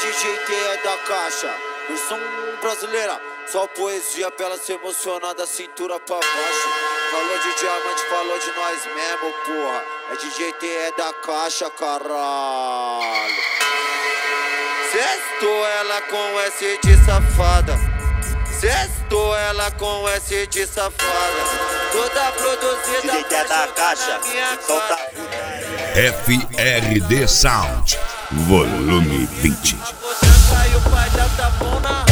DJ T é da caixa, versão brasileira. Só poesia pra ela se emocionar da cintura pra baixo. Falou de diamante, falou de nós mesmo, porra. É DJ T é da caixa, caralho. Sextou ela com S de safada. Sextou ela com S de safada. Toda produzida DJ T é da caixa, solta. FRD Sound, volume 20. Caiu, pai da tapão na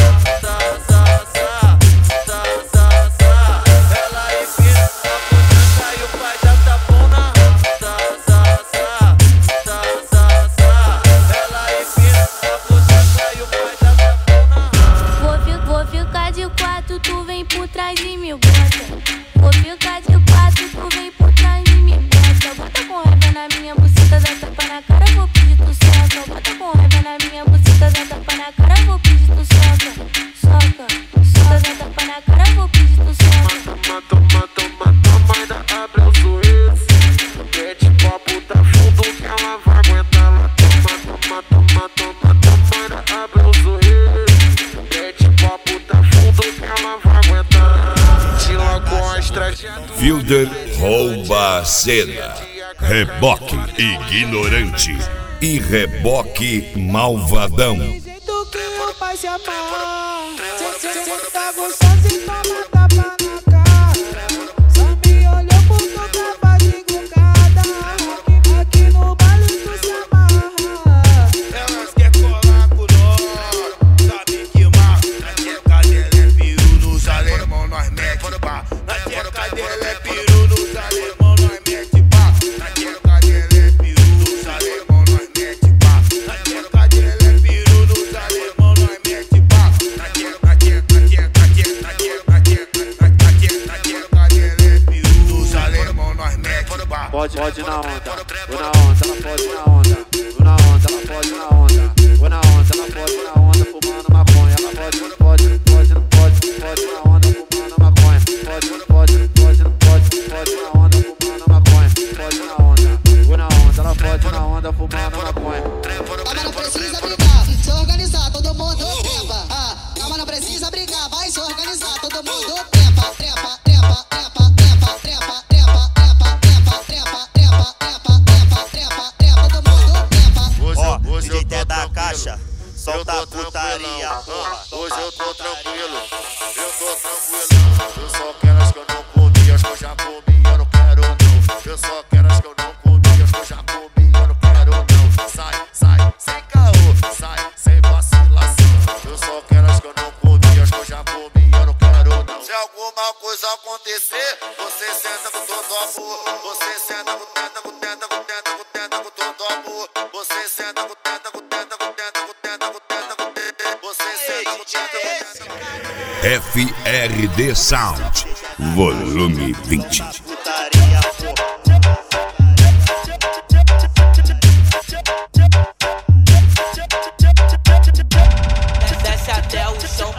tu vem por trás de mim, bota. Vou ficar de quatro, tu vem por trás de mim, bota. Bota com raiva na minha buceta, dá tapa na cara, vou pedir tu soca. Bota com raiva na minha buceta, dá tapa na cara, vou pedir tu soca. Soca, soca, dá tapa na cara, vou pedir tu soca. Toma, ainda abre o sorriso. Mete pra puta fundo que ela vai aguentar lá. Toma, ainda abre o sorriso. Mete pra puta fundo que ela vai aguentar. Tira com as trajetórias. Fielder rouba a cena. Reboque ignorante e reboque malvadão. Jeito que o pai se amarra. Cê tá gostoso e toma tapa na cara. Só me olhou porque eu tava de gongada. Aqui no baile tu se amarra. Elas quer colar com nós, sabe que mal. Na tcheca dela é peru, nos alemão nós mete pá. Na tcheca dela é peru, nos alemão nós mete pá. Na tcheca dela é peru, nos alemão nós mete pá. Na tcheca dela é peru, nos alemão nós mete pá. Na tcheca dela é peru, nos alemão nós mete pá. Pode na onda, vou na onda, ela pode na onda. Vou na onda, ela pode na onda. Vou na onda, ela pode na onda, fumando maconha. Ela pode na onda, fumando maconha. Pode na onda, fumando maconha. Pode na onda, vou na onda, ela pode na onda, fumando maconha. Calma, não precisa brigar, se organizar, todo mundo trepa. Calma, não precisa brigar, vai se organizar, todo mundo trepa, trepa, trepa, trepa, trepa, trepa, trepa, trepa, trepa, trepa, trepa, trepa, trepa, trepa, todo mundo trepa. Hoje eu tô da caixa, solta a putaria, porra. Hoje eu tô tranquilo, Eu só quero as que eu não comi, as que eu já comi, eu não quero não. Eu só quero as que eu não comi, as que eu já comi, eu não quero não. Sai, sem caô, sai, sem vacilação. Eu só quero as que eu não comi, as que eu já comi, eu não quero não. Se alguma coisa acontecer, você senta com todo amor. Você senta com tenta com todo amor. Você senta com tenta com tenta com você senta com tenta. FRD Sound, volume 20. Putaria, Desce até o chão,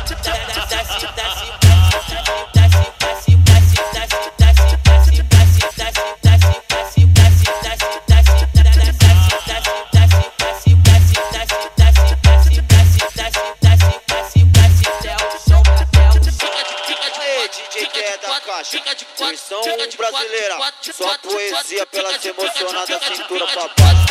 versão brasileira. Só poesia pra ela se emocionar da cintura pra baixo.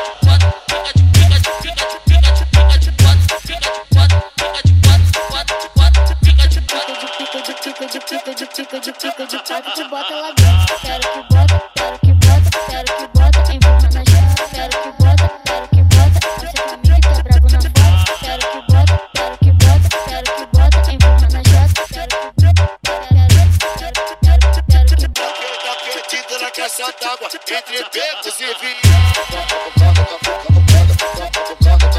Fica de quatro, te bota lá dentro. Quero que bota, empurra na chave. Quero que bota, você pra mim que tá bravo na foto. Quero que bota, empurra na chave. Quero que bota. Perdida na caixa d'água, entre becos e vinhos.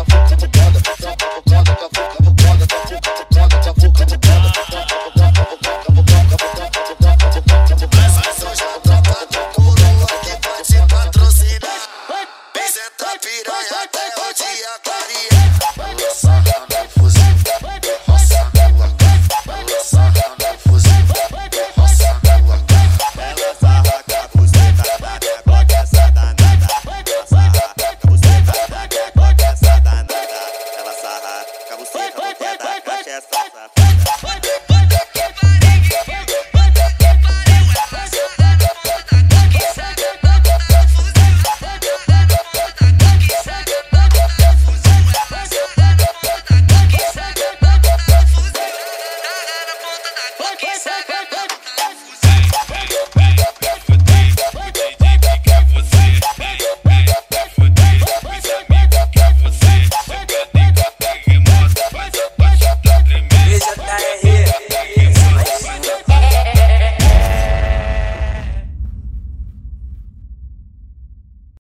Foi que saca.